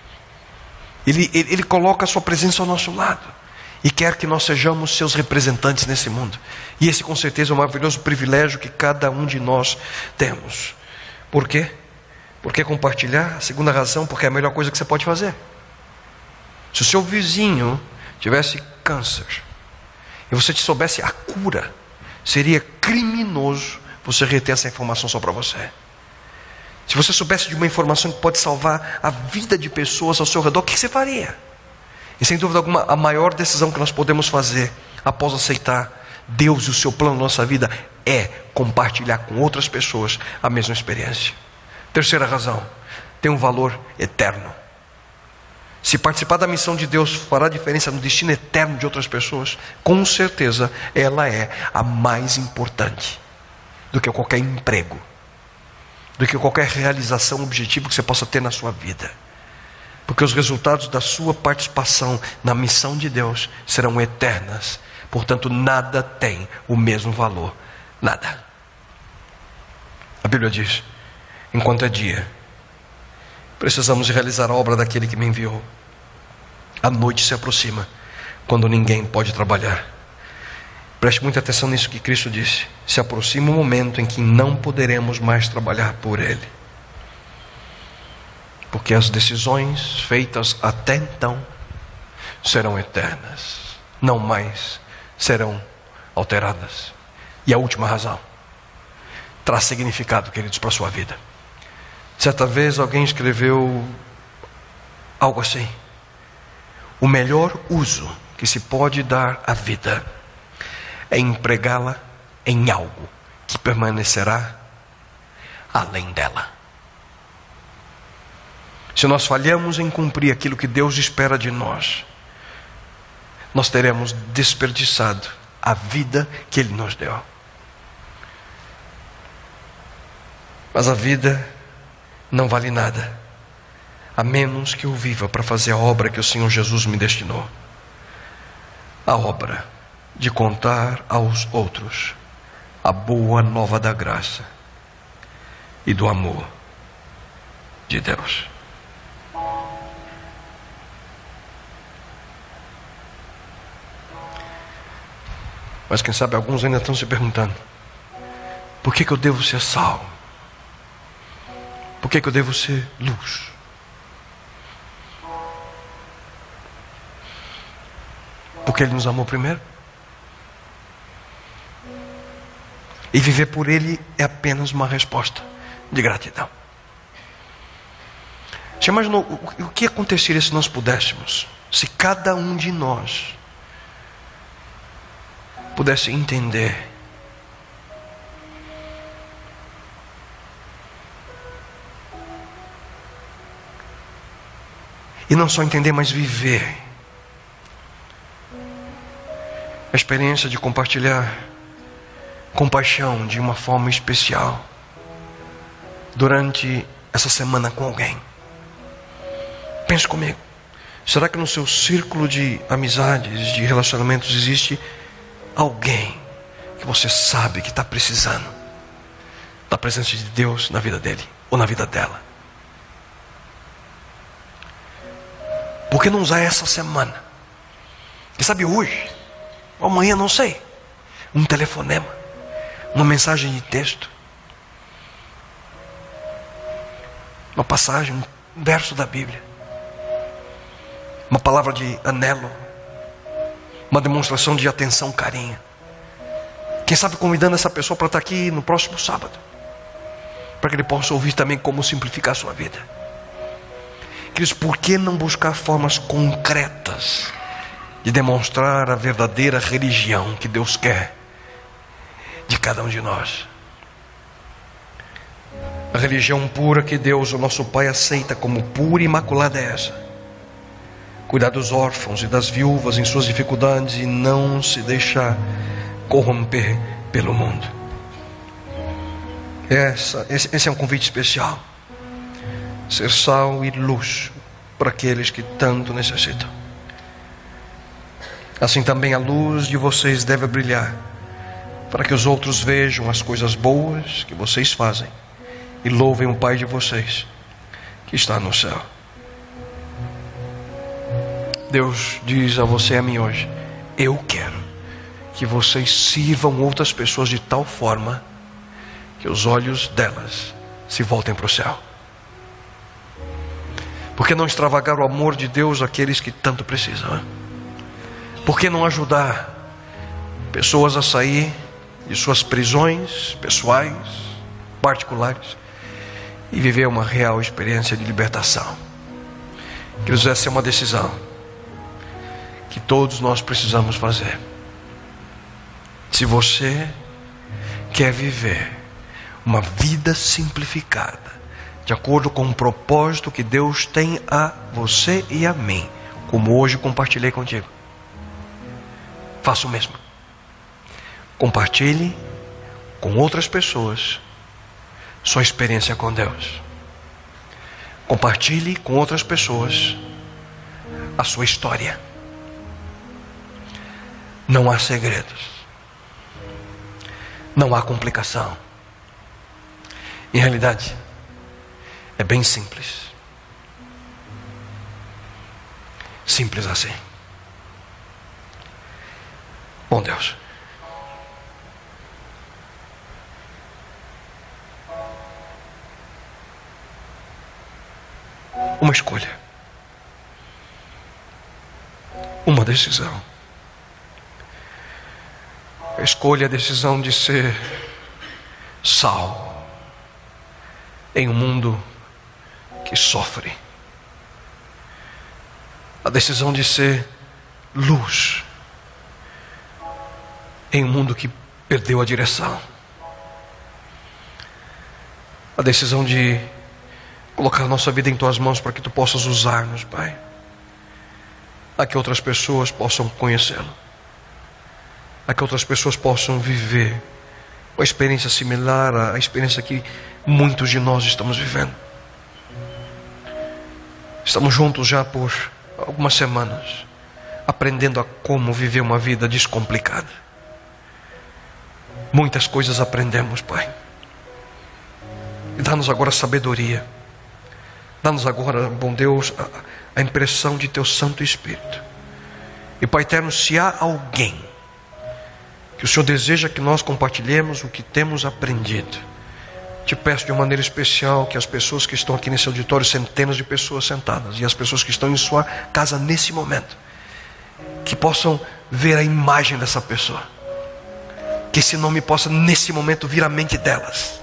Ele, ele, ele coloca a sua presença ao nosso lado e quer que nós sejamos seus representantes nesse mundo. E esse com certeza é um maravilhoso privilégio que cada um de nós temos. Por quê? Por que compartilhar? A segunda razão, porque é a melhor coisa que você pode fazer. Se o seu vizinho tivesse câncer e você te soubesse a cura, seria criminoso você reter essa informação só para você. Se você soubesse de uma informação que pode salvar a vida de pessoas ao seu redor, o que você faria? E sem dúvida alguma, a maior decisão que nós podemos fazer após aceitar Deus e o seu plano na nossa vida é compartilhar com outras pessoas a mesma experiência. Terceira razão, tem um valor eterno. Se participar da missão de Deus fará diferença no destino eterno de outras pessoas, com certeza ela é a mais importante do que qualquer emprego, do que qualquer realização, objetivo que você possa ter na sua vida. Porque os resultados da sua participação na missão de Deus serão eternas. Portanto, nada tem o mesmo valor. Nada. A Bíblia diz: enquanto é dia, precisamos realizar a obra daquele que me enviou. A noite se aproxima, quando ninguém pode trabalhar. Preste muita atenção nisso que Cristo disse: se aproxima o momento em que não poderemos mais trabalhar por Ele. Porque as decisões feitas até então serão eternas, não mais serão alteradas. E a última razão traz significado, queridos, para a sua vida. Certa vez alguém escreveu algo assim: o melhor uso que se pode dar à vida é empregá-la em algo que permanecerá além dela. Se nós falhamos em cumprir aquilo que Deus espera de nós, nós teremos desperdiçado a vida que Ele nos deu. Mas a vida não vale nada, a menos que eu viva para fazer a obra que o Senhor Jesus me destinou. A obra de contar aos outros a boa nova da graça e do amor de Deus. Mas quem sabe alguns ainda estão se perguntando: por que que eu devo ser sal? Por que que eu devo ser luz? Porque Ele nos amou primeiro. E viver por Ele é apenas uma resposta de gratidão. Você imaginou o que aconteceria se nós pudéssemos, se cada um de nós pudesse entender e não só entender, mas viver a experiência de compartilhar compaixão de uma forma especial durante essa semana com alguém. Pense comigo: será que no seu círculo de amizades, de relacionamentos, existe alguém que você sabe que está precisando da presença de Deus na vida dele ou na vida dela? Por que não usar essa semana? Quem sabe hoje, ou amanhã, não sei, um telefonema, uma mensagem de texto, uma passagem, um verso da Bíblia, uma palavra de anelo, uma demonstração de atenção, carinho. Quem sabe convidando essa pessoa para estar aqui no próximo sábado, para que ele possa ouvir também como simplificar a sua vida. Queridos, por que não buscar formas concretas de demonstrar a verdadeira religião que Deus quer de cada um de nós? A religião pura que Deus, o nosso Pai, aceita como pura e imaculada é essa: cuidar dos órfãos e das viúvas em suas dificuldades e não se deixar corromper pelo mundo. Essa, esse, esse é um convite especial. Ser sal e luz para aqueles que tanto necessitam. Assim também a luz de vocês deve brilhar, para que os outros vejam as coisas boas que vocês fazem e louvem o Pai de vocês que está no céu. Deus diz a você e a mim hoje: eu quero que vocês sirvam outras pessoas de tal forma que os olhos delas se voltem para o céu. Por que não extravagar o amor de Deus àqueles que tanto precisam? Hein? Por que não ajudar pessoas a sair de suas prisões pessoais, particulares, e viver uma real experiência de libertação? Queridos, essa é uma decisão que todos nós precisamos fazer. Se você quer viver uma vida simplificada, de acordo com o propósito que Deus tem a você e a mim, como hoje compartilhei contigo, faça o mesmo. Compartilhe com outras pessoas sua experiência com Deus. Compartilhe com outras pessoas a sua história. Não há segredos. Não há complicação. Em realidade, é bem simples. Simples assim. Bom Deus, uma escolha, uma decisão. A escolha, a decisão de ser sal em um mundo que sofre. A decisão de ser luz em um mundo que perdeu a direção. A decisão de colocar nossa vida em tuas mãos para que tu possas usar-nos, Pai, a que outras pessoas possam conhecê-lo, a que outras pessoas possam viver uma experiência similar à experiência que muitos de nós estamos vivendo. Estamos juntos já por algumas semanas, aprendendo a como viver uma vida descomplicada. Muitas coisas aprendemos, Pai. E dá-nos agora sabedoria. Dá-nos agora, bom Deus, a, a impressão de Teu Santo Espírito. E Pai eterno, se há alguém que o Senhor deseja que nós compartilhemos o que temos aprendido, te peço de uma maneira especial que as pessoas que estão aqui nesse auditório, centenas de pessoas sentadas, e as pessoas que estão em sua casa nesse momento, que possam ver a imagem dessa pessoa, que esse nome possa nesse momento vir à mente delas,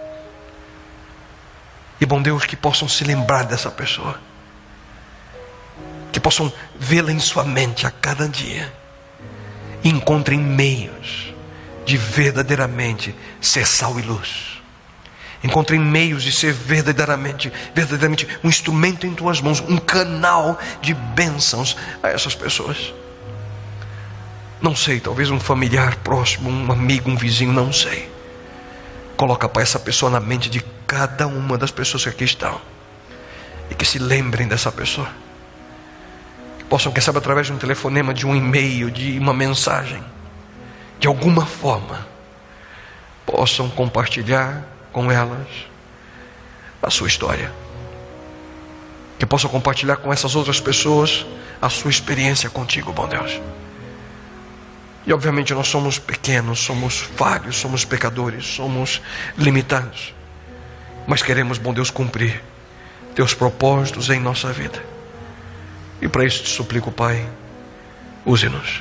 e bom Deus, que possam se lembrar dessa pessoa, que possam vê-la em sua mente a cada dia, e encontrem meios de verdadeiramente ser sal e luz. Encontrem meios de ser verdadeiramente, verdadeiramente um instrumento em tuas mãos, um canal de bênçãos a essas pessoas. Não sei, talvez um familiar próximo, um amigo, um vizinho, não sei. Coloca, Pai, essa pessoa na mente de cada uma das pessoas que aqui estão, e que se lembrem dessa pessoa, que possam, quem sabe, através de um telefonema, de um e-mail, de uma mensagem, de alguma forma, possam compartilhar com elas a sua história, que possam compartilhar com essas outras pessoas a sua experiência contigo, bom Deus. E obviamente nós somos pequenos, somos falhos, somos pecadores, somos limitados, mas queremos, bom Deus, cumprir Teus propósitos em nossa vida. E para isso te suplico, Pai, use-nos.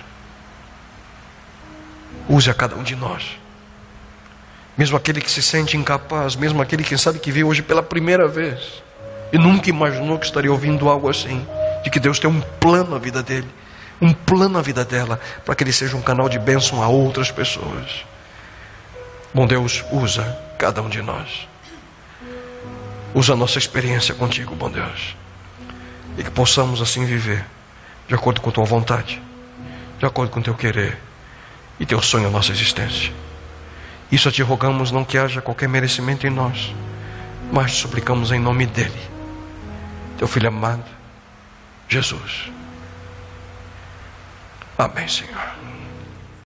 Use a cada um de nós. Mesmo aquele que se sente incapaz, mesmo aquele que sabe que veio hoje pela primeira vez e nunca imaginou que estaria ouvindo algo assim, de que Deus tem um plano na vida dele, um plano na vida dela, para que ele seja um canal de bênção a outras pessoas. Bom Deus, usa cada um de nós. Usa a nossa experiência contigo, bom Deus, e que possamos assim viver de acordo com a tua vontade, de acordo com o teu querer e teu sonho na nossa existência. Isso te rogamos, não que haja qualquer merecimento em nós, mas te suplicamos em nome dele, teu Filho amado, Jesus. Amém, Senhor.